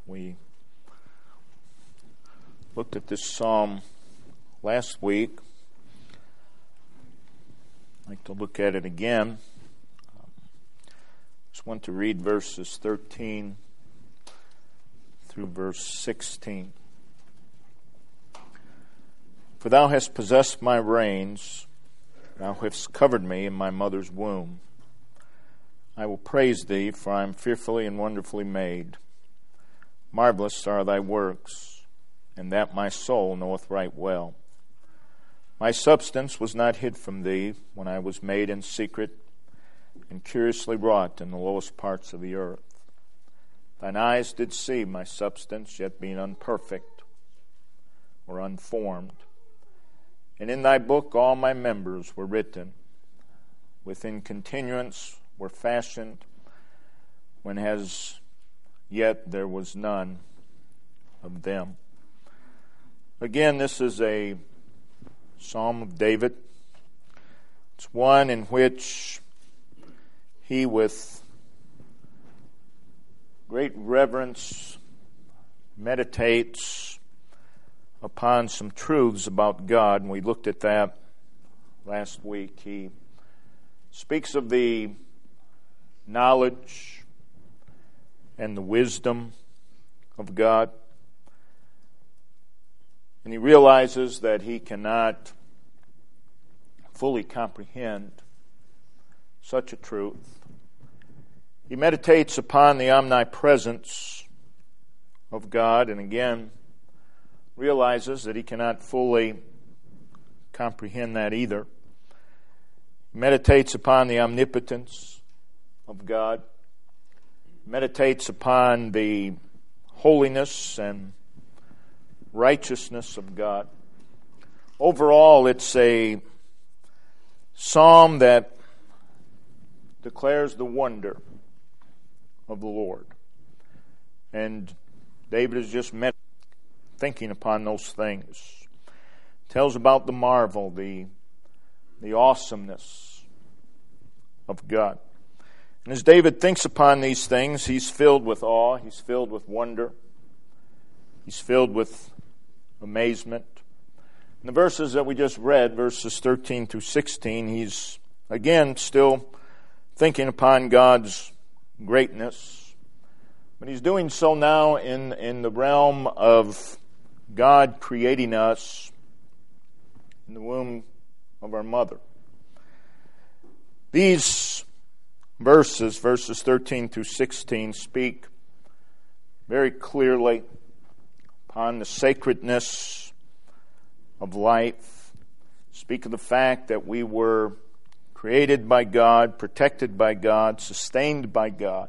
We looked at this psalm last week. I'd like to look at it again. Just want to read verses 13 through verse 16. For thou hast possessed my reins, thou hast covered me in my mother's womb. I will praise thee, for I am fearfully and wonderfully made. Marvelous are thy works, and that my soul knoweth right well. My substance was not hid from thee when I was made in secret and curiously wrought in the lowest parts of the earth. Thine eyes did see my substance, yet being unperfect or unformed. And in thy book all my members were written, within continuance were fashioned, when as yet there was none of them. Again, this is a Psalm of David. It's one in which he, with great reverence, meditates upon some truths about God, and we looked at that last week. He speaks of the knowledge and the wisdom of God, and he realizes that he cannot fully comprehend such a truth. He meditates upon the omnipresence of God, and again realizes that he cannot fully comprehend that either. He meditates upon the omnipotence of God, meditates upon the holiness and righteousness of God. Overall, it's a psalm that declares the wonder of the Lord. And David is just thinking upon those things. Tells about the marvel, the awesomeness of God. And as David thinks upon these things, he's filled with awe, he's filled with wonder, he's filled with amazement. In the verses that we just read, verses 13 through 16, he's again still thinking upon God's greatness. But he's doing so now in the realm of God creating us in the womb of our mother. These verses 13 through 16, speak very clearly upon the sacredness of life, speak of the fact that we were created by God, protected by God, sustained by God,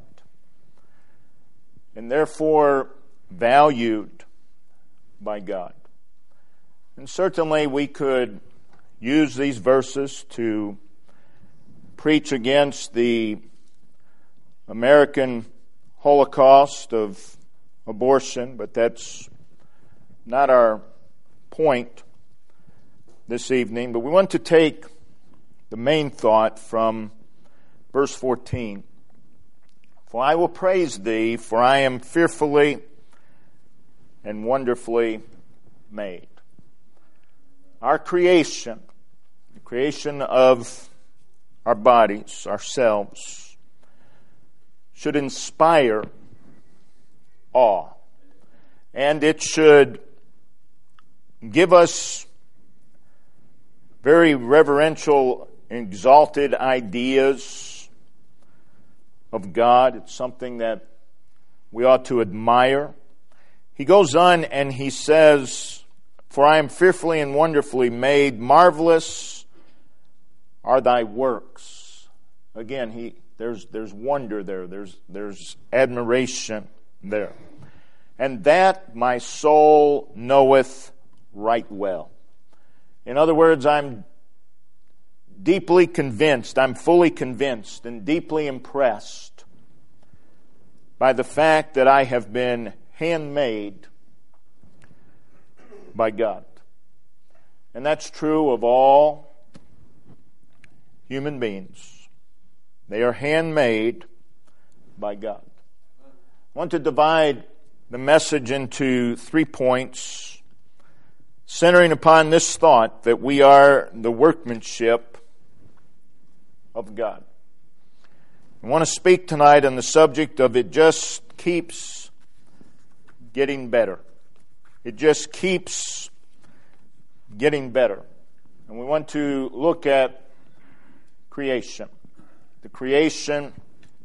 and therefore valued by God. And certainly we could use these verses to preach against the American Holocaust of abortion, but that's not our point this evening. But we want to take the main thought from verse 14. For I will praise thee, for I am fearfully and wonderfully made. Our creation, the creation of our bodies, ourselves, should inspire awe. And it should give us very reverential, exalted ideas of God. It's something that we ought to admire. He goes on and he says, for I am fearfully and wonderfully made, marvelous are thy works. Again, there's wonder there, there's admiration there. And that my soul knoweth right well. In other words, I'm deeply convinced, I'm fully convinced and deeply impressed by the fact that I have been handmade by God. And that's true of all human beings. They are handmade by God. I want to divide the message into 3 points, centering upon this thought that we are the workmanship of God. I want to speak tonight on the subject of it just keeps getting better. It just keeps getting better. And we want to look at creation, the creation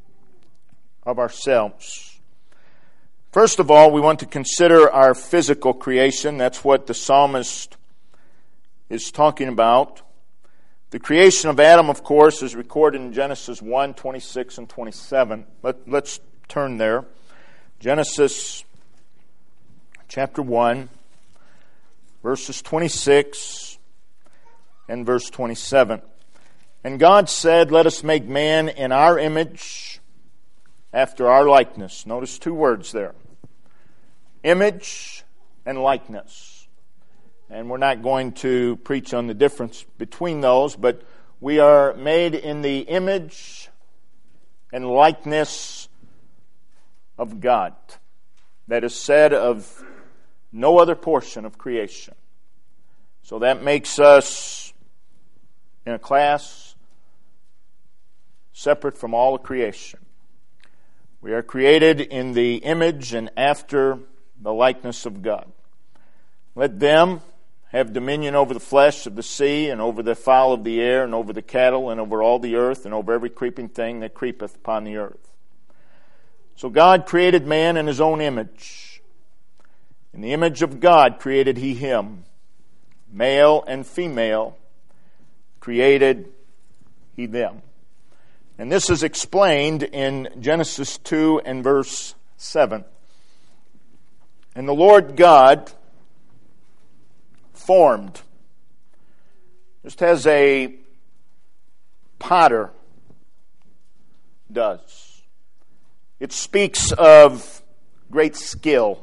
of ourselves. First of all, we want to consider our physical creation. That's what the psalmist is talking about. The creation of Adam, of course, is recorded in Genesis 1, 26 and 27. Let's turn there. Genesis chapter 1, verses 26 and verse 27. And God said, "Let us make man in our image, after our likeness." Notice 2 words there. Image and likeness. And we're not going to preach on the difference between those, but we are made in the image and likeness of God. That is said of no other portion of creation. So that makes us in a class separate from all of creation. We are created in the image and after the likeness of God. Let them have dominion over the flesh of the sea, and over the fowl of the air, and over the cattle, and over all the earth, and over every creeping thing that creepeth upon the earth. So God created man in his own image. In the image of God created he him. Male and female created he them. And this is explained in Genesis 2 and verse 7. And the Lord God formed, just as a potter does. It speaks of great skill.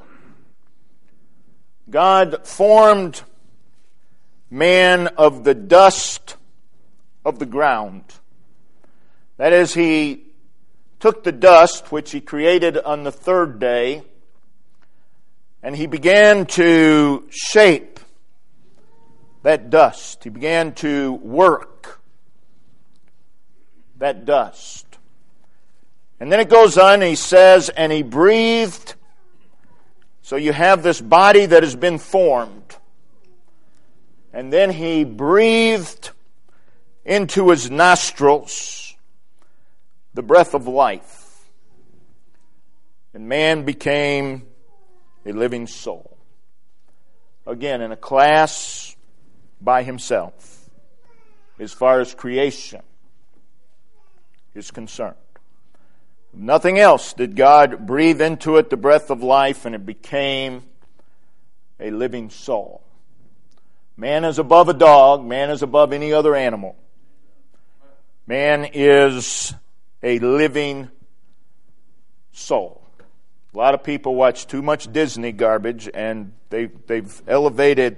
God formed man of the dust of the ground. That is, he took the dust which he created on the 3rd day, and he began to shape that dust. He began to work that dust. And then it goes on, and he says, and he breathed. So you have this body that has been formed. And then he breathed into his nostrils the breath of life. And man became a living soul. Again, in a class by himself, as far as creation is concerned. Nothing else did God breathe into it the breath of life, and it became a living soul. Man is above a dog. Man is above any other animal. Man is a living soul. A lot of people watch too much Disney garbage, and they've elevated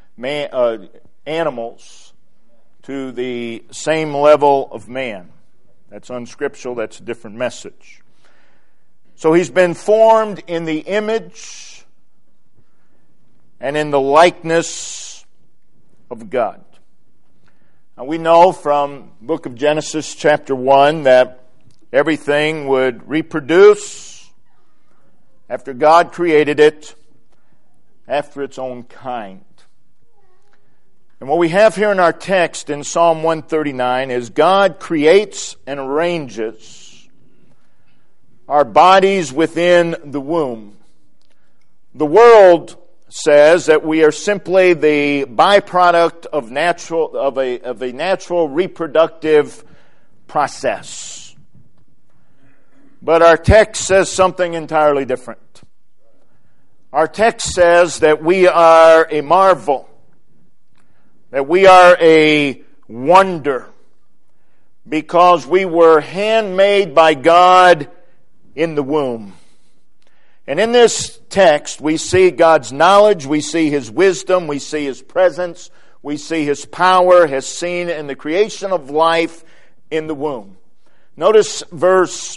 animals to the same level of man. That's unscriptural. That's a different message. So he's been formed in the image and in the likeness of God. Now we know from the book of Genesis chapter 1 that everything would reproduce after God created it, after its own kind. And what we have here in our text in Psalm 139 is God creates and arranges our bodies within the womb. The world says that we are simply the byproduct of a natural reproductive process. But our text says something entirely different. Our text says that we are a marvel, that we are a wonder, because we were handmade by God in the womb. And in this text, we see God's knowledge, we see His wisdom, we see His presence, we see His power, as seen in the creation of life in the womb. Notice verse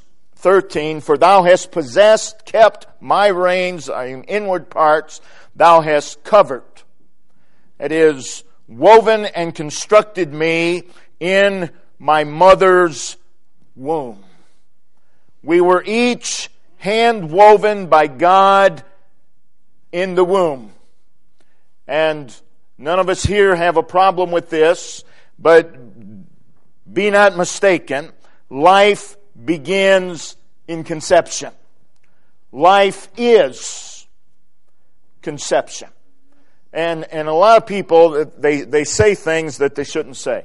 13, for thou hast kept my reins, inward parts, thou hast covered. It is woven and constructed me in my mother's womb. We were each hand woven by God in the womb. And none of us here have a problem with this, but be not mistaken, life begins in conception. Life is conception. And a lot of people, they say things that they shouldn't say.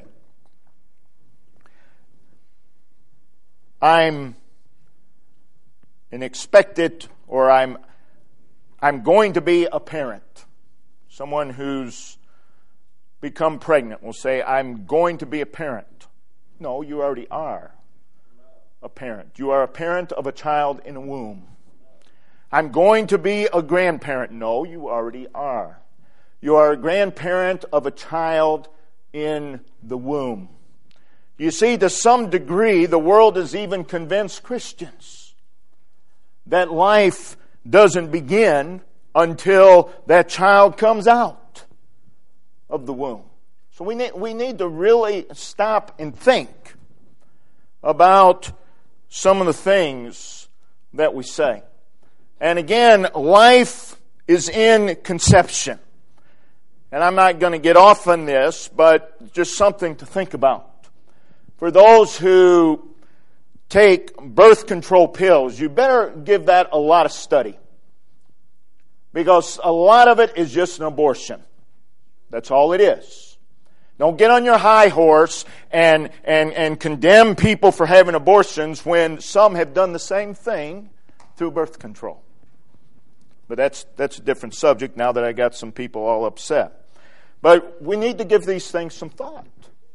I'm an expected, or I'm going to be a parent. Someone who's become pregnant will say, I'm going to be a parent. No, you already are a parent. You are a parent of a child in a womb. I'm going to be a grandparent. No, you already are. You are a grandparent of a child in the womb. You see, to some degree, the world has even convinced Christians that life doesn't begin until that child comes out of the womb. So we need to really stop and think about some of the things that we say. And again, life is in conception. And I'm not going to get off on this, but just something to think about. For those who take birth control pills, you better give that a lot of study. Because a lot of it is just an abortion. That's all it is. Don't get on your high horse and condemn people for having abortions when some have done the same thing through birth control. But that's a different subject now that I got some people all upset. But we need to give these things some thought.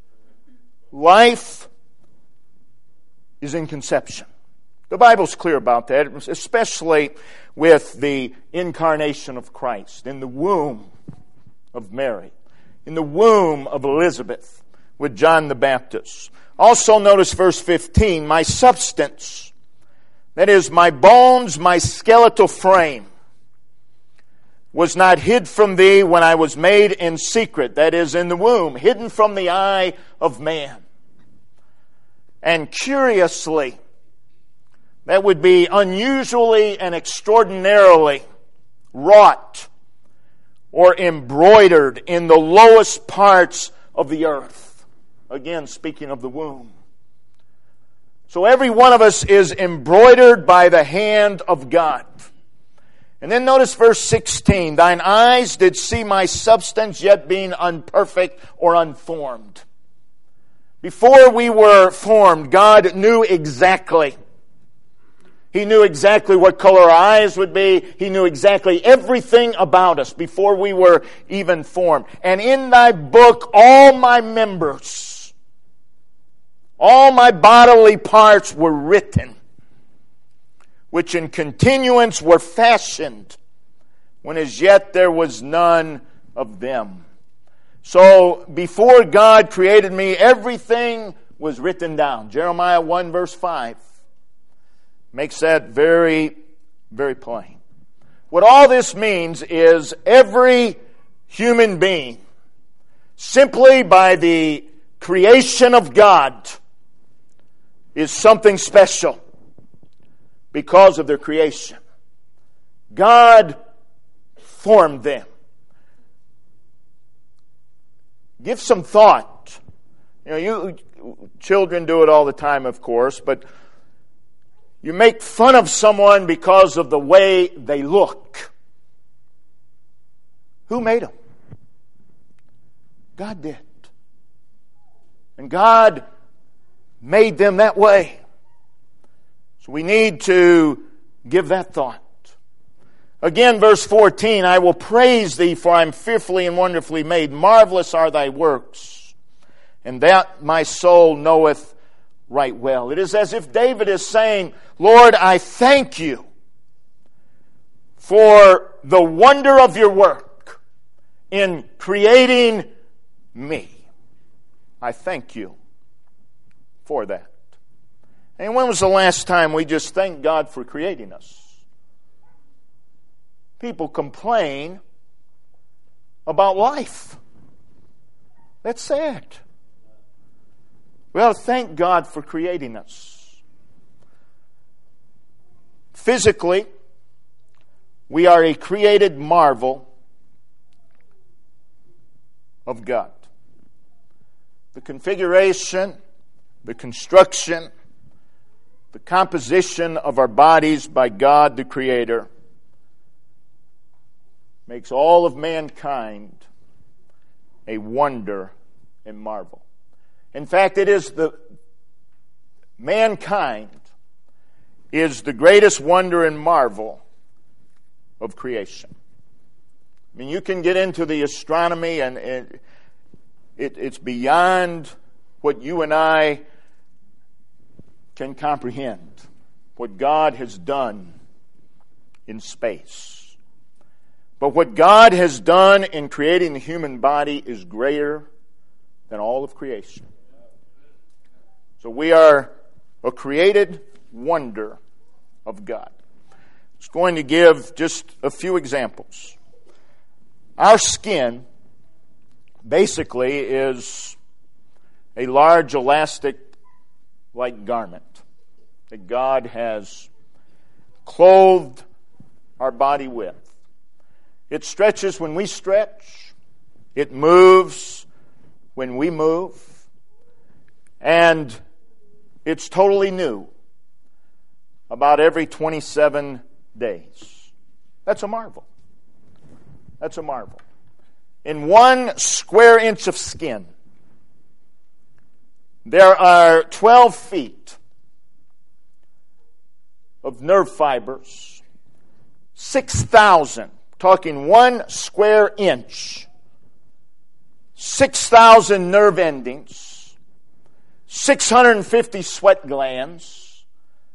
Life is in conception. The Bible's clear about that, especially with the incarnation of Christ in the womb of Mary, in the womb of Elizabeth with John the Baptist. Also notice verse 15, my substance, that is my bones, my skeletal frame, was not hid from thee when I was made in secret, that is in the womb, hidden from the eye of man. And curiously, that would be unusually and extraordinarily wrought or embroidered in the lowest parts of the earth. Again, speaking of the womb. So every one of us is embroidered by the hand of God. And then notice verse 16, thine eyes did see my substance yet being unperfect or unformed. Before we were formed, God knew exactly. He knew exactly what color our eyes would be. He knew exactly everything about us before we were even formed. And in thy book, all my members, all my bodily parts were written, which in continuance were fashioned, when as yet there was none of them. So before God created me, everything was written down. Jeremiah 1 verse 5 makes that very, very plain. What all this means is every human being, simply by the creation of God, is something special because of their creation. God formed them. Give some thought. You children do it all the time, of course, but you make fun of someone because of the way they look. Who made them? God did. And God made them that way. So we need to give that thought. Again, verse 14, I will praise thee, for I am fearfully and wonderfully made. Marvelous are thy works, and that my soul knoweth right well. It is as if David is saying, Lord, I thank you for the wonder of your work in creating me. I thank you for that. And when was the last time we just thanked God for creating us? People complain about life. That's sad. We ought to thank God for creating us. Physically, we are a created marvel of God. The configuration, the construction, the composition of our bodies by God the Creator makes all of mankind a wonder and marvel. In fact, mankind is the greatest wonder and marvel of creation. I mean, you can get into the astronomy and it's beyond what you and I can comprehend, what God has done in space. But what God has done in creating the human body is greater than all of creation. So we are a created wonder of God. I'm just going to give just a few examples. Our skin basically is a large elastic-like garment that God has clothed our body with. It stretches when we stretch. It moves when we move. And it's totally new about every 27 days. That's a marvel. That's a marvel. In 1 square inch of skin, there are 12 feet of nerve fibers, 6,000, talking 1 square inch, 6,000 nerve endings, 650 sweat glands,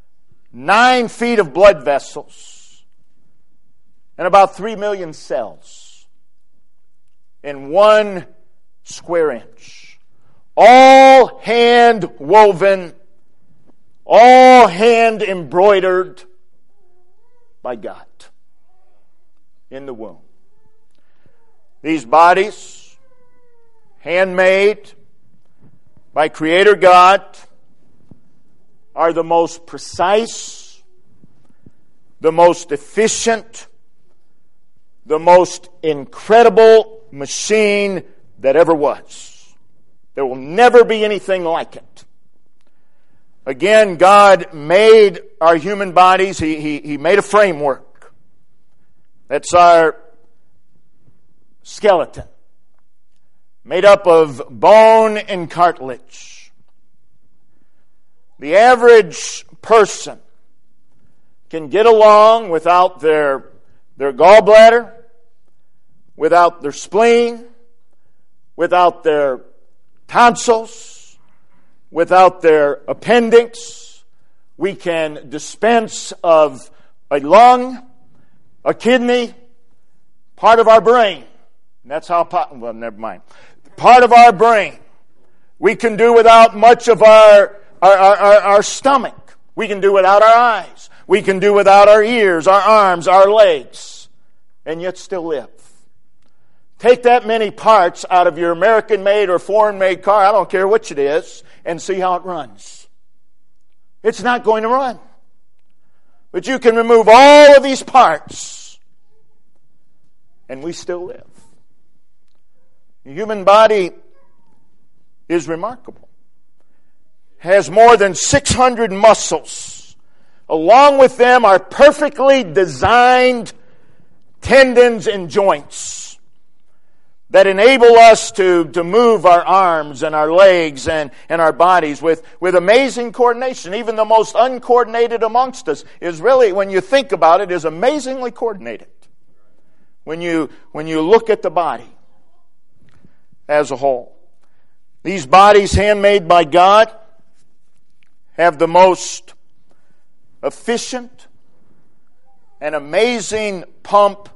9 feet of blood vessels, and about 3 million cells in 1 square inch. All hand woven, all hand embroidered by God in the womb. These bodies, handmade by Creator God, are the most precise, the most efficient, the most incredible machine that ever was. There will never be anything like it. Again, God made our human bodies. He made a framework. That's our skeleton, made up of bone and cartilage. The average person can get along without their gallbladder, without their spleen, without their tonsils, without their appendix. We can dispense of a lung, a kidney, part of our brain. And that's how, well, never mind. Part of our brain. We can do without much of our stomach. We can do without our eyes. We can do without our ears, our arms, our legs, and yet still live. Take that many parts out of your American-made or foreign-made car, I don't care which it is, and see how it runs. It's not going to run. But you can remove all of these parts, and we still live. The human body is remarkable. Has more than 600 muscles. Along with them are perfectly designed tendons and joints that enable us to move our arms and our legs and our bodies with amazing coordination. Even the most uncoordinated amongst us is really, when you think about it, is amazingly coordinated. When you look at the body as a whole. These bodies handmade by God have the most efficient and amazing pump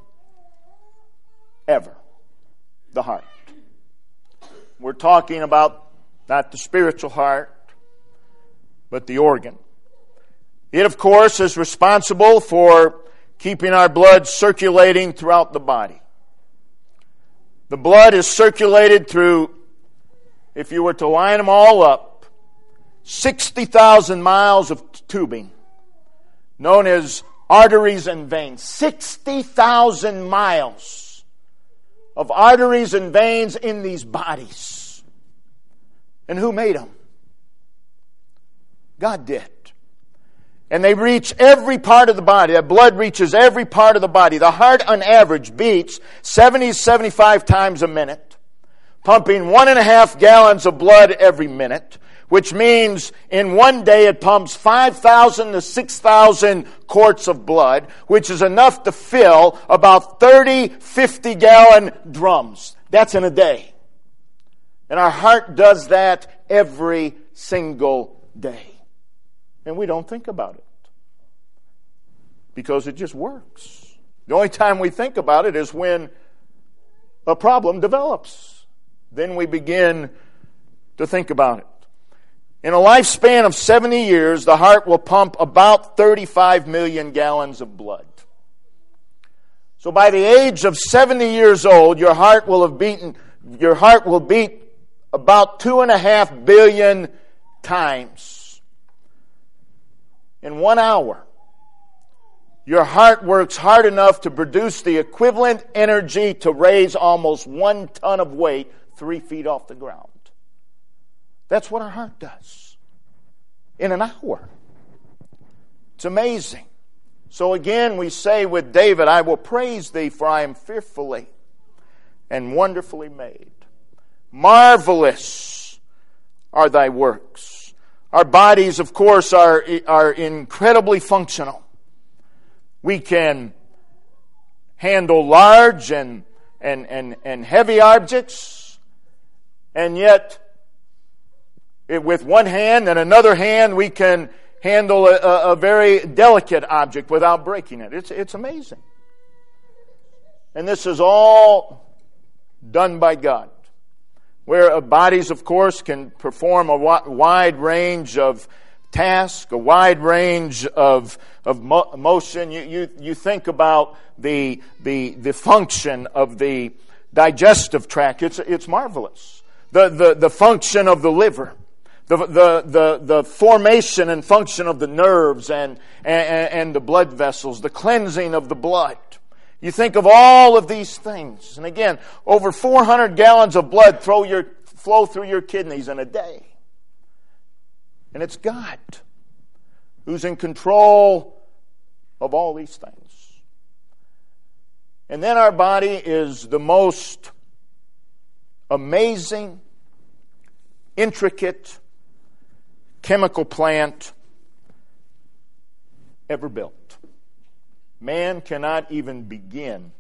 ever. The heart. We're talking about not the spiritual heart, but the organ, It, of course, is responsible for keeping our blood circulating throughout the body. The blood is circulated through, if you were to line them all up, 60,000 miles of tubing, known as arteries and veins. 60,000 miles of arteries and veins in these bodies. And who made them? God did. And they reach every part of the body. That blood reaches every part of the body. The heart, on average, beats 70 to 75 times a minute, pumping 1.5 gallons of blood every minute, which means in one day it pumps 5,000 to 6,000 quarts of blood, which is enough to fill about 30, 50-gallon drums. That's in a day. And our heart does that every single day. And we don't think about it because it just works. The only time we think about it is when a problem develops. Then we begin to think about it. In a lifespan of 70 years, the heart will pump about 35 million gallons of blood. So by the age of 70 years old, your heart will beat about 2.5 billion times. In 1 hour, your heart works hard enough to produce the equivalent energy to raise almost 1 ton of weight 3 feet off the ground. That's what our heart does in an hour. It's amazing. So again, we say with David, I will praise thee, for I am fearfully and wonderfully made. Marvelous are thy works. Our bodies, of course, are incredibly functional. We can handle large and heavy objects, and yet with one hand and another hand we can handle a very delicate object without breaking it. It's amazing. And this is all done by God. Where bodies, of course, can perform a wide range of tasks, a wide range of motion. You think about the function of the digestive tract. It's marvelous. The function of the liver. The formation and function of the nerves and the blood vessels. The cleansing of the blood. You think of all of these things. And again, over 400 gallons of blood flow through your kidneys in a day. And it's God who's in control of all these things. And then our body is the most amazing, intricate chemical plant ever built. Man cannot even begin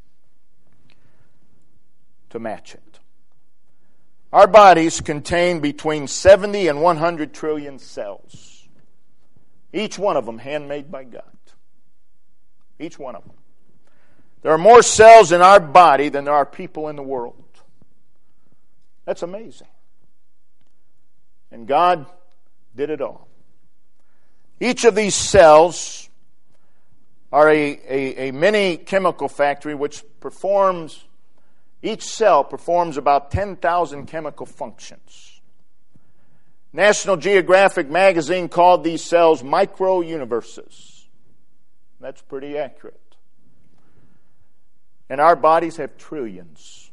to match it. Our bodies contain between 70 and 100 trillion cells. Each one of them handmade by God. Each one of them. There are more cells in our body than there are people in the world. That's amazing. And God did it all. Each of these cells are a mini chemical factory which each cell performs about 10,000 chemical functions. National Geographic magazine called these cells micro-universes. That's pretty accurate. And our bodies have trillions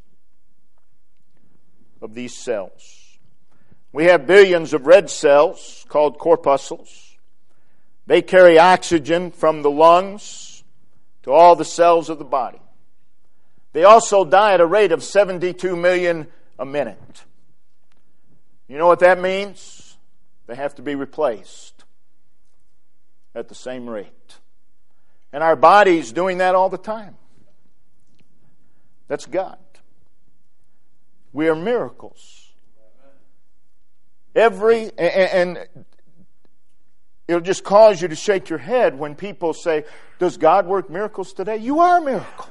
of these cells. We have billions of red cells called corpuscles. They carry oxygen from the lungs to all the cells of the body. They also die at a rate of 72 million a minute. You know what that means? They have to be replaced at the same rate. And our body's doing that all the time. That's God. We are miracles. And it'll just cause you to shake your head when people say, does God work miracles today? You are a miracle.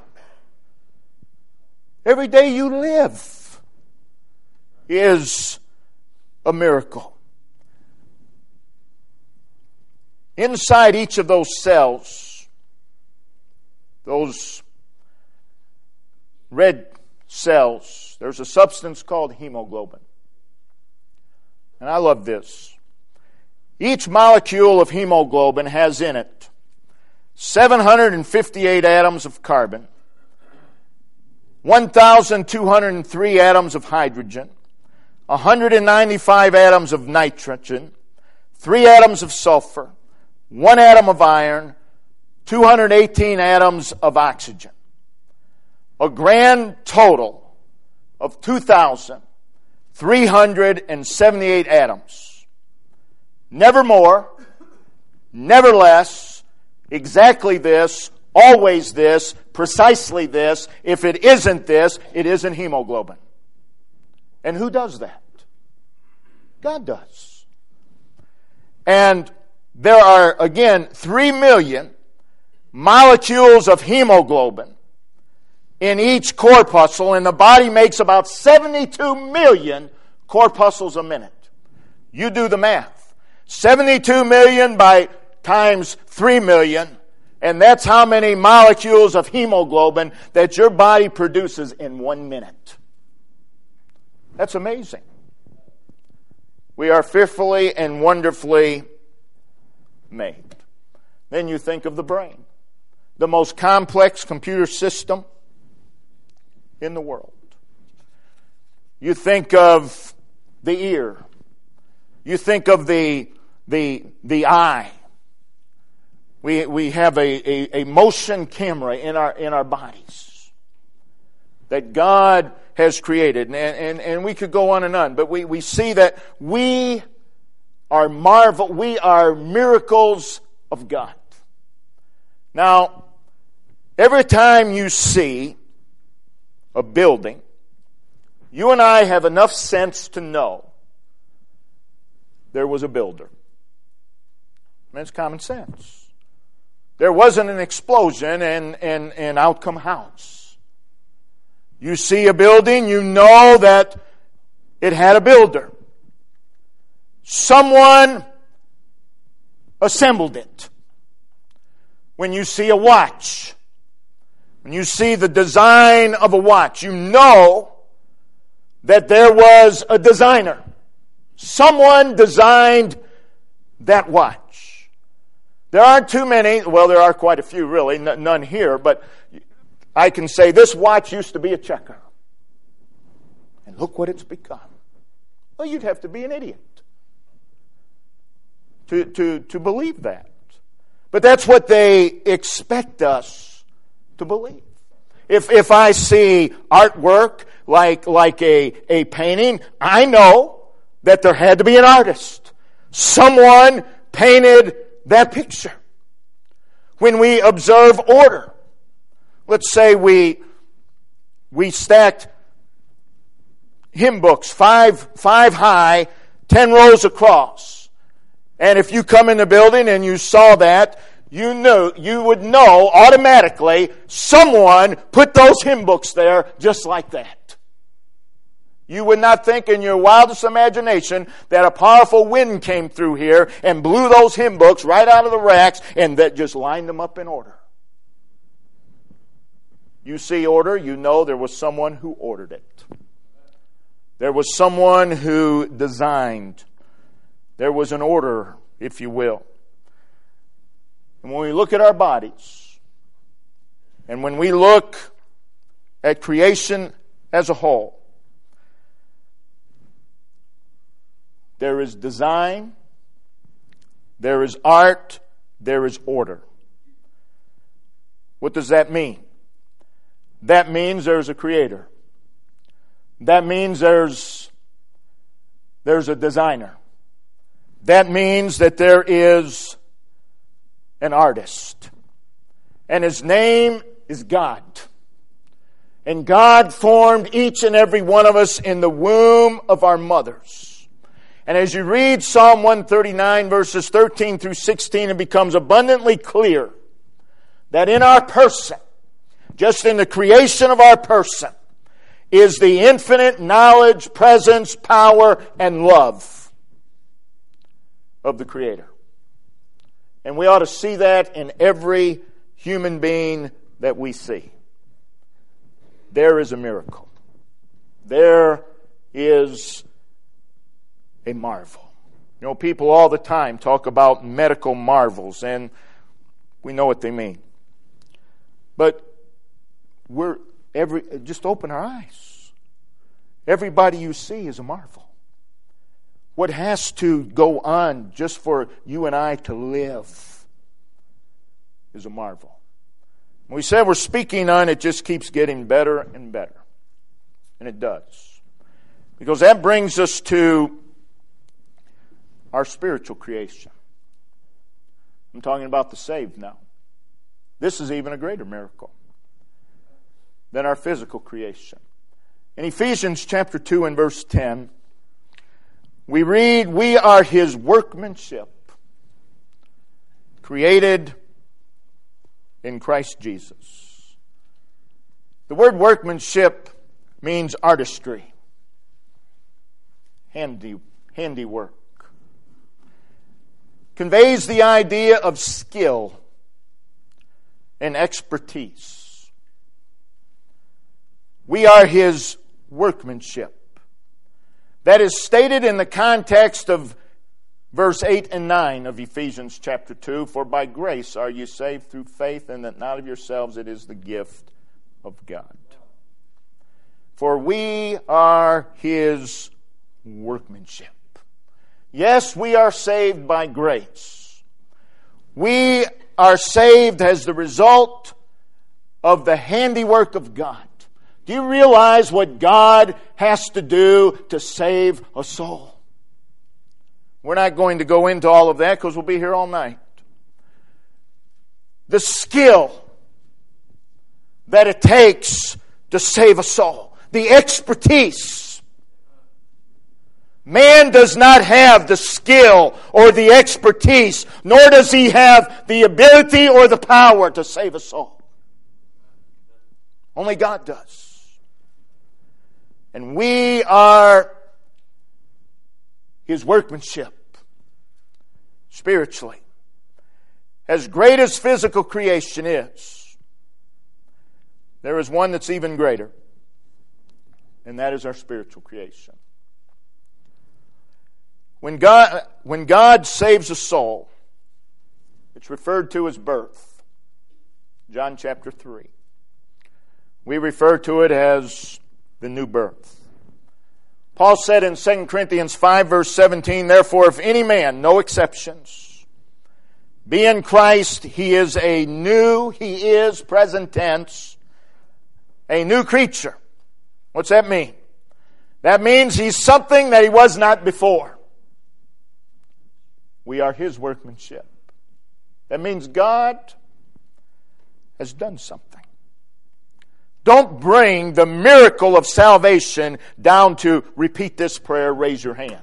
Every day you live is a miracle. inside each of those cells, those red cells, there's a substance called hemoglobin. And I love this. Each molecule of hemoglobin has in it 758 atoms of carbon, 1,203 atoms of hydrogen, 195 atoms of nitrogen, 3 atoms of sulfur, 1 atom of iron, 218 atoms of oxygen. A grand total of 2,378 atoms. Never more, never less, exactly this, always this, precisely this. If it isn't this, it isn't hemoglobin. And who does that? God does. And there are, again, 3 million molecules of hemoglobin in each corpuscle, and the body makes about 72 million corpuscles a minute. You do the math. 72 million by times 3 million, and that's how many molecules of hemoglobin that your body produces in 1 minute. That's amazing. We are fearfully and wonderfully made. Then you think of the brain, the most complex computer system in the world. You think of the ear. You think of the eye. We have a motion camera in our bodies that God has created. And we could go on and on, but we see that we are miracles of God. Now, every time you see a building, you and I have enough sense to know there was a builder. I mean, it's common sense. There wasn't an explosion and out come house. You see a building, you know that it had a builder. Someone assembled it. When you see a watch, when you see the design of a watch, you know that there was a designer. Someone designed that watch. There aren't too many, well, there are quite a few really, none here, but I can say this watch used to be a checker. And look what it's become. Well, you'd have to be an idiot to believe that. But that's what they expect us to believe. If I see artwork like a painting, I know that there had to be an artist. Someone painted that picture. When we observe order, let's say we stacked hymn books, five high, 10 rows across. And if you come in the building and you saw that, you would know automatically someone put those hymn books there just like that. You would not think in your wildest imagination that a powerful wind came through here and blew those hymn books right out of the racks and that just lined them up in order. You see order, you know there was someone who ordered it. There was someone who designed. There was an order, if you will. And when we look at our bodies, and when we look at creation as a whole, there is design, there is art, there is order. What does that mean? That means there's a creator. That means there's a designer. That means that there is an artist. And his name is God. And God formed each and every one of us in the womb of our mothers. And as you read Psalm 139 verses 13 through 16, it becomes abundantly clear that in our person, just in the creation of our person, is the infinite knowledge, presence, power, and love of the Creator. And we ought to see that in every human being that we see. There is a miracle. There is a marvel. You know, people all the time talk about medical marvels, and we know what they mean. But just open our eyes. Everybody you see is a marvel. What has to go on just for you and I to live is a marvel. We said we're speaking on it just keeps getting better and better. And it does. Because that brings us to our spiritual creation. I'm talking about the saved now. This is even a greater miracle than our physical creation. In Ephesians chapter 2 and verse 10, we read, "We are His workmanship, created in Christ Jesus." The word workmanship means artistry, handiwork. Conveys the idea of skill and expertise. We are His workmanship. That is stated in the context of verse 8 and 9 of Ephesians chapter 2. "For by grace are you saved through faith, and that not of yourselves, it is the gift of God." For we are His workmanship. Yes, we are saved by grace. We are saved as the result of the handiwork of God. Do you realize what God has to do to save a soul? We're not going to go into all of that because we'll be here all night. The skill that it takes to save a soul. The expertise. Man does not have the skill or the expertise, nor does he have the ability or the power to save a soul. Only God does. And we are His workmanship, spiritually. As great as physical creation is, there is one that's even greater, and that is our spiritual creation. When God saves a soul, it's referred to as birth. John chapter 3. We refer to it as the new birth. Paul said in 2 Corinthians 5 verse 17, "Therefore if any man," no exceptions, "be in Christ, he is present tense, a new creature." What's that mean? That means he's something that he was not before. We are His workmanship. That means God has done something. Don't bring the miracle of salvation down to repeat this prayer, raise your hand.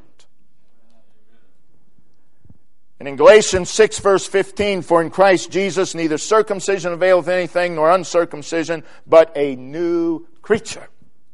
And in Galatians 6 verse 15, "For in Christ Jesus neither circumcision availeth anything nor uncircumcision, but a new creature."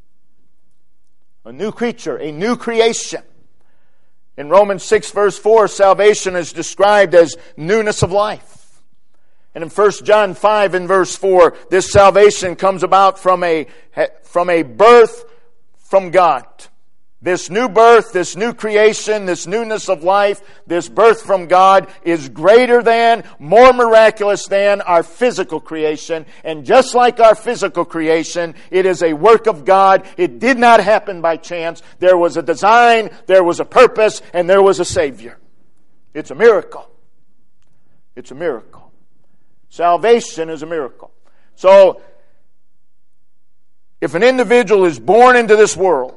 A new creature, a new creation. In Romans 6 verse 4, salvation is described as newness of life. And in 1 John 5 and verse 4, this salvation comes about from a birth from God. This new birth, this new creation, this newness of life, this birth from God is greater than, more miraculous than our physical creation. And just like our physical creation, it is a work of God. It did not happen by chance. There was a design, there was a purpose, and there was a Savior. It's a miracle. It's a miracle. Salvation is a miracle. So, if an individual is born into this world,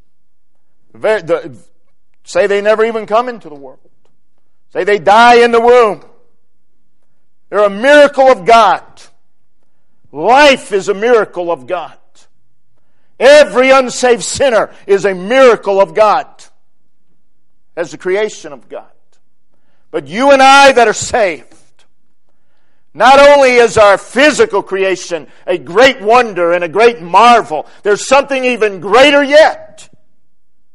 say they never even come into the world, say they die in the womb, they're a miracle of God. Life is a miracle of God. Every unsaved sinner is a miracle of God, as the creation of God. But you and I that are saved, not only is our physical creation a great wonder and a great marvel, there's something even greater yet.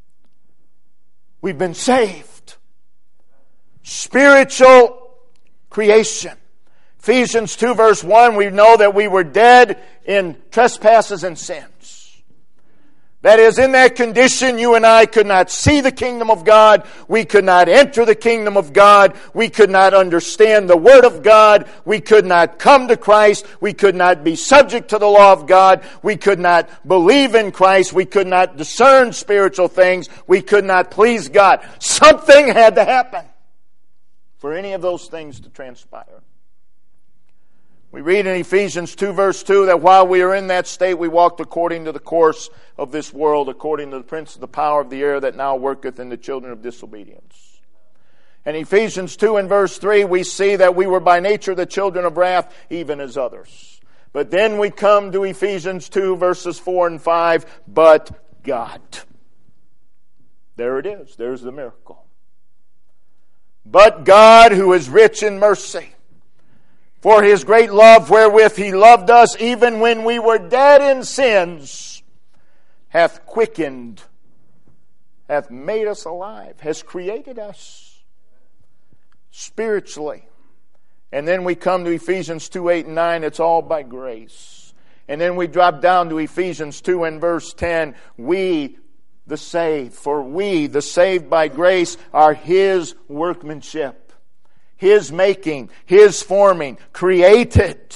We've been saved. Spiritual creation. Ephesians 2 verse 1, we know that we were dead in trespasses and sins. That is, in that condition, you and I could not see the kingdom of God. We could not enter the kingdom of God. We could not understand the Word of God. We could not come to Christ. We could not be subject to the law of God. We could not believe in Christ. We could not discern spiritual things. We could not please God. Something had to happen for any of those things to transpire. We read in Ephesians 2 verse 2 that while we are in that state, we walked according to the course of this world, according to the prince of the power of the air that now worketh in the children of disobedience. In Ephesians 2 and verse 3, we see that we were by nature the children of wrath, even as others. But then we come to Ephesians 2 verses 4 and 5, but God. There it is. There's the miracle. But God, who is rich in mercy, for His great love wherewith He loved us, even when we were dead in sins, hath quickened, hath made us alive, has created us spiritually. And then we come to Ephesians 2, 8 and 9, it's all by grace. And then we drop down to Ephesians 2 and verse 10, we the saved, for we the saved by grace are His workmanship. His making, His forming, created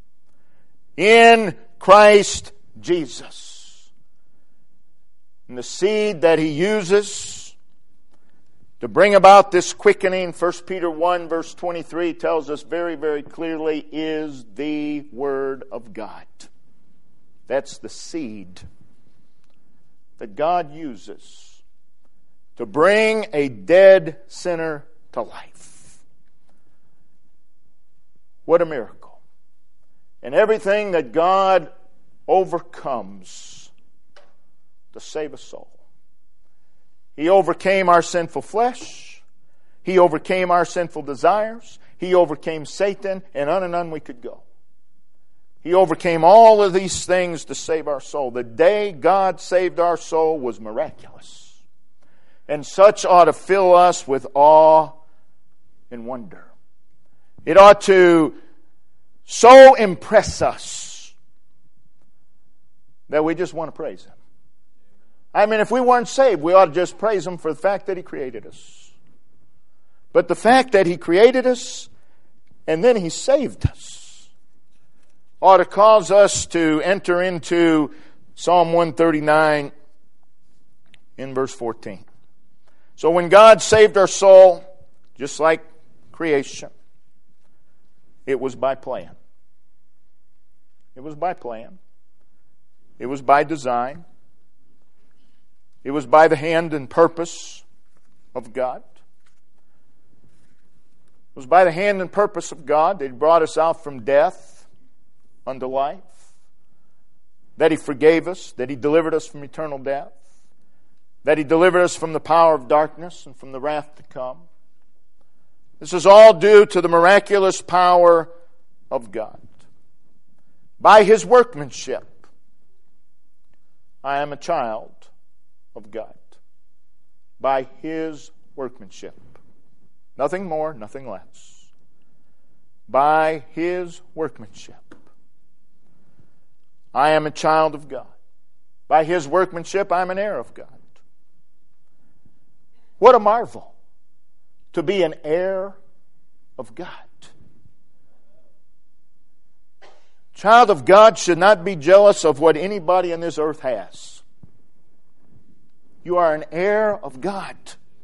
in Christ Jesus. And the seed that He uses to bring about this quickening, 1 Peter 1 verse 23 tells us very, very clearly, is the Word of God. That's the seed that God uses to bring a dead sinner to life. What a miracle. And everything that God overcomes to save a soul. He overcame our sinful flesh. He overcame our sinful desires. He overcame Satan, and on we could go. He overcame all of these things to save our soul. The day God saved our soul was miraculous. And such ought to fill us with awe and wonder. It ought to so impress us that we just want to praise Him. I mean, if we weren't saved, we ought to just praise Him for the fact that He created us. But the fact that He created us and then He saved us ought to cause us to enter into Psalm 139 in verse 14. So when God saved our soul, just like creation, it was by plan. It was by plan. It was by design. It was by the hand and purpose of God. It was by the hand and purpose of God that He brought us out from death unto life. That He forgave us. That He delivered us from eternal death. That He delivered us from the power of darkness and from the wrath to come. This is all due to the miraculous power of God. By His workmanship, I am a child of God. By His workmanship. Nothing more, nothing less. By His workmanship, I am a child of God. By His workmanship, I am an heir of God. What a marvel to be an heir of God. Child of God should not be jealous of what anybody on this earth has. You are an heir of God.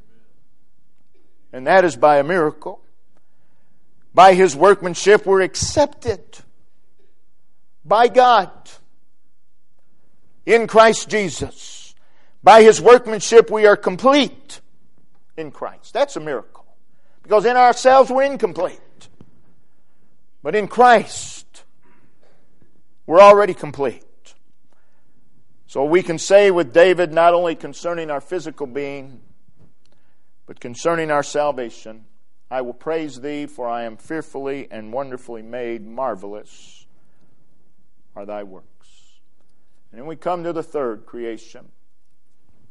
And that is by a miracle. By His workmanship, we're accepted by God in Christ Jesus. By His workmanship, we are complete in Christ. That's a miracle. Because in ourselves, we're incomplete. But in Christ, we're already complete. So we can say with David, not only concerning our physical being, but concerning our salvation, I will praise Thee, for I am fearfully and wonderfully made. Marvelous are Thy works. And then we come to the third creation,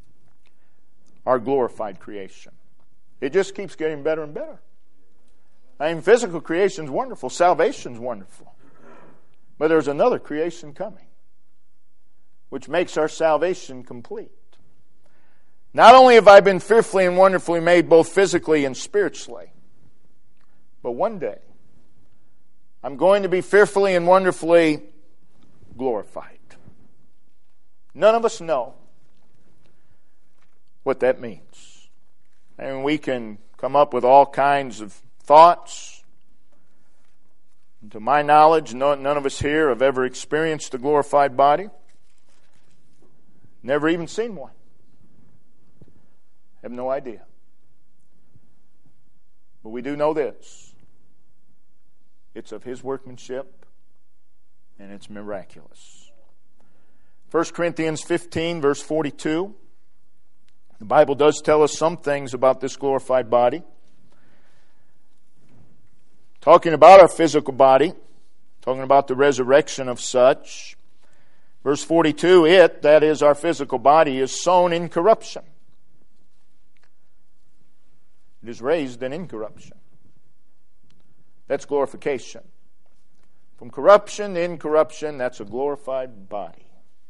our glorified creation. It just keeps getting better and better. I mean, physical creation's wonderful. Salvation's wonderful. But there's another creation coming, which makes our salvation complete. Not only have I been fearfully and wonderfully made both physically and spiritually, but one day I'm going to be fearfully and wonderfully glorified. None of us know what that means. And we can come up with all kinds of thoughts. To my knowledge, none of us here have ever experienced a glorified body. Never even seen one. Have no idea. But we do know this. It's of His workmanship, and it's miraculous. 1 Corinthians 15, verse 42. The Bible does tell us some things about this glorified body. Talking about our physical body, talking about the resurrection of such. Verse 42, it, that is our physical body, is sown in corruption. It is raised in incorruption. That's glorification. From corruption to incorruption, that's a glorified body.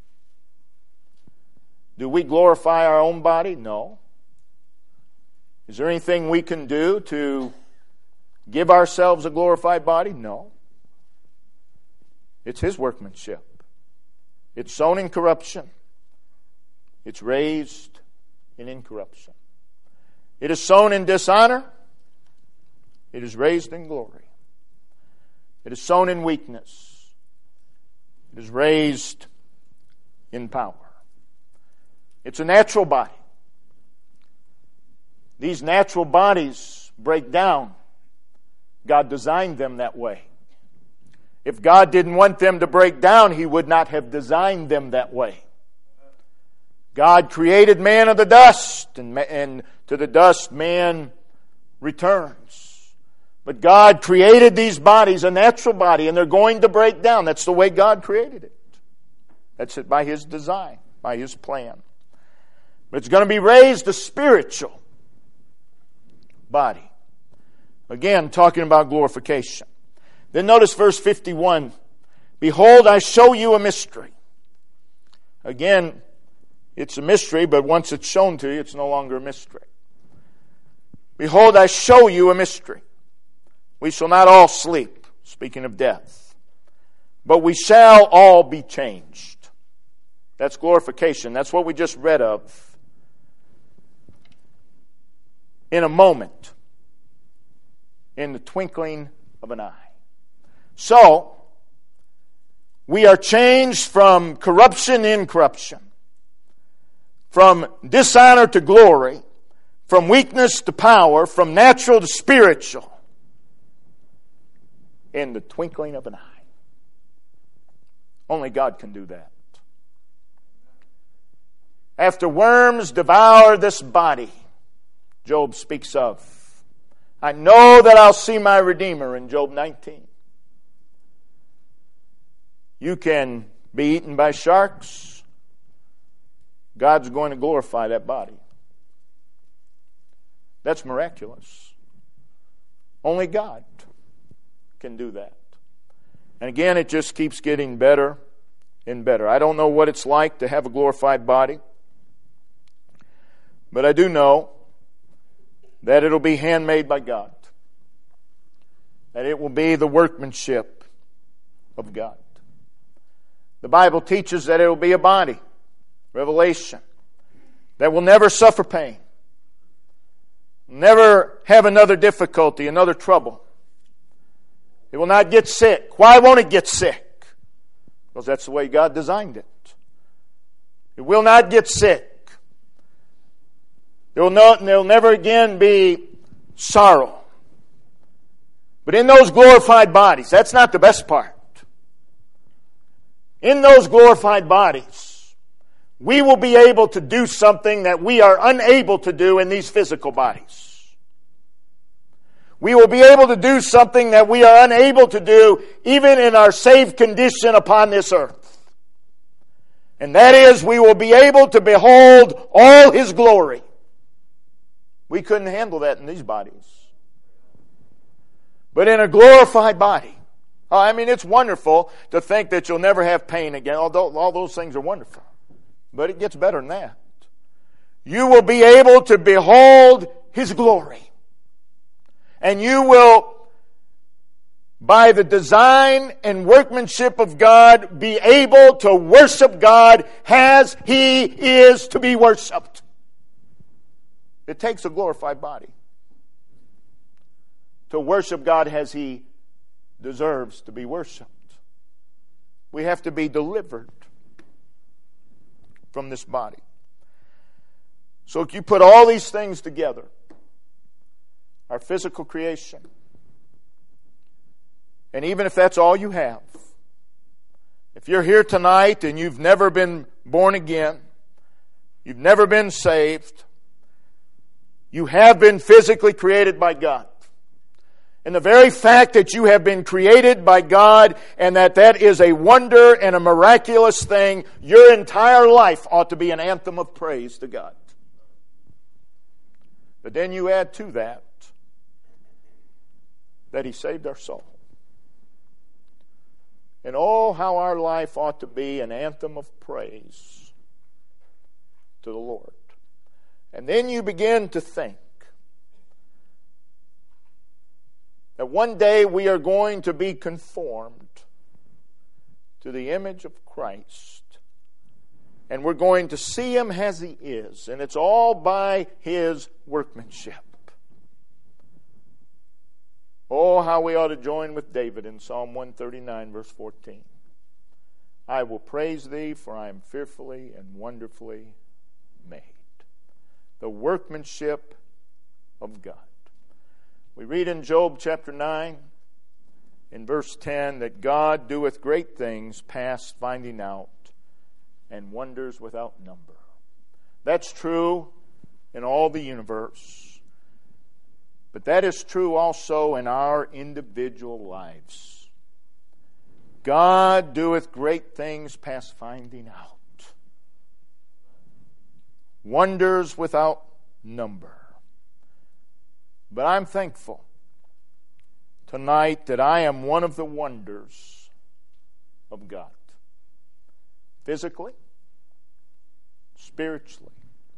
Do we glorify our own body? No. Is there anything we can do to give ourselves a glorified body? No. It's His workmanship. It's sown in corruption. It's raised in incorruption. It is sown in dishonor. It is raised in glory. It is sown in weakness. It is raised in power. It's a natural body. These natural bodies break down. God designed them that way. If God didn't want them to break down, He would not have designed them that way. God created man of the dust, and to the dust man returns. But God created these bodies, a natural body, and they're going to break down. That's the way God created it. That's it by His design, by His plan. But it's going to be raised a spiritual body. Again, talking about glorification. Then notice verse 51. Behold, I show you a mystery. Again, it's a mystery, but once it's shown to you, it's no longer a mystery. Behold, I show you a mystery. We shall not all sleep, speaking of death, but we shall all be changed. That's glorification. That's what we just read of. In a moment, in the twinkling of an eye. So, we are changed from corruption to incorruption, from dishonor to glory, from weakness to power, from natural to spiritual, in the twinkling of an eye. Only God can do that. After worms devour this body, Job speaks of, I know that I'll see my Redeemer in Job 19. You can be eaten by sharks. God's going to glorify that body. That's miraculous. Only God can do that. And again, it just keeps getting better and better. I don't know what it's like to have a glorified body, but I do know that it'll be handmade by God. That it will be the workmanship of God. The Bible teaches that it will be a body, Revelation, that will never suffer pain, never have another difficulty, another trouble. It will not get sick. Why won't it get sick? Because that's the way God designed it. It will not get sick. There will never again be sorrow. But in those glorified bodies, that's not the best part. In those glorified bodies, we will be able to do something that we are unable to do in these physical bodies. We will be able to do something that we are unable to do even in our saved condition upon this earth. And that is, we will be able to behold all His glory. We couldn't handle that in these bodies. but in a glorified body. I mean, it's wonderful to think that you'll never have pain again, although all those things are wonderful. But it gets better than that. You will be able to behold His glory. And you will, by the design and workmanship of God, be able to worship God as He is to be worshiped. It takes a glorified body to worship God as He deserves to be worshiped. We have to be delivered from this body. So if you put all these things together, our physical creation, and even if that's all you have, if you're here tonight and you've never been born again, you've never been saved, you have been physically created by God. And the very fact that you have been created by God and that is a wonder and a miraculous thing, your entire life ought to be an anthem of praise to God. But then you add to that He saved our soul. And oh, how our life ought to be an anthem of praise to the Lord. And then you begin to think that one day we are going to be conformed to the image of Christ. And we're going to see Him as He is. And it's all by His workmanship. Oh, how we ought to join with David in Psalm 139, verse 14. I will praise Thee, for I am fearfully and wonderfully made. The workmanship of God. We read in Job chapter 9, in verse 10, that God doeth great things past finding out, and wonders without number. That's true in all the universe. But that is true also in our individual lives. God doeth great things past finding out. Wonders without number. But I'm thankful tonight that I am one of the wonders of God. Physically, spiritually,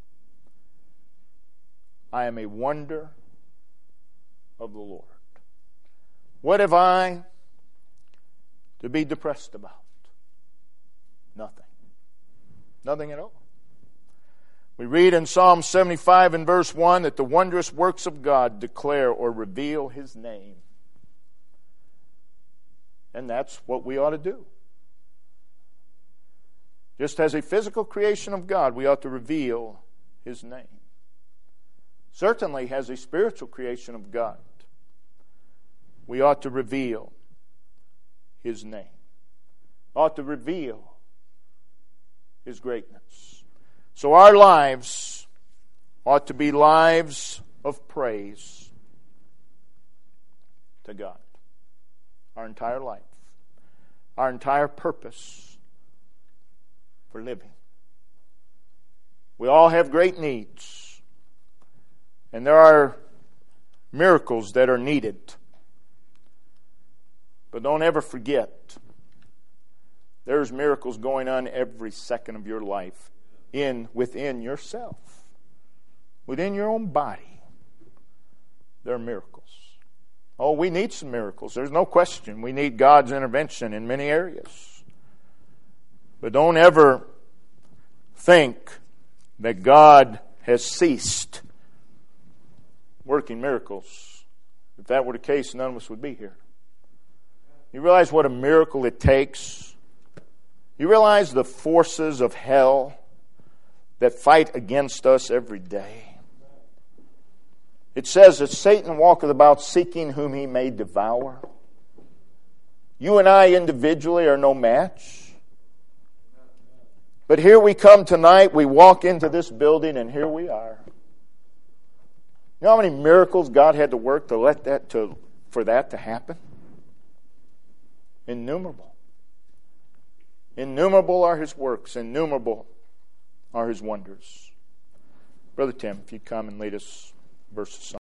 I am a wonder of the Lord. What have I to be depressed about? Nothing. Nothing at all. We read in Psalm 75 and verse 1 that the wondrous works of God declare or reveal His name. And that's what we ought to do. Just as a physical creation of God, we ought to reveal His name. Certainly, as a spiritual creation of God, we ought to reveal His name. Ought to reveal His greatness. So our lives ought to be lives of praise to God. Our entire life. Our entire purpose for living. We all have great needs. And there are miracles that are needed. But don't ever forget, there's miracles going on every second of your life within yourself. Within your own body. There are miracles. Oh, we need some miracles. There's no question. We need God's intervention in many areas. But don't ever think that God has ceased working miracles. If that were the case, none of us would be here. You realize what a miracle it takes? You realize the forces of hell that fight against us every day? It says that Satan walketh about seeking whom he may devour. You and I individually are no match. But here we come tonight, we walk into this building, and here we are. You know how many miracles God had to work for that to happen? Innumerable. Innumerable are His works. Innumerable are His wonders. Brother Tim, if you'd come and lead us verse of Psalm.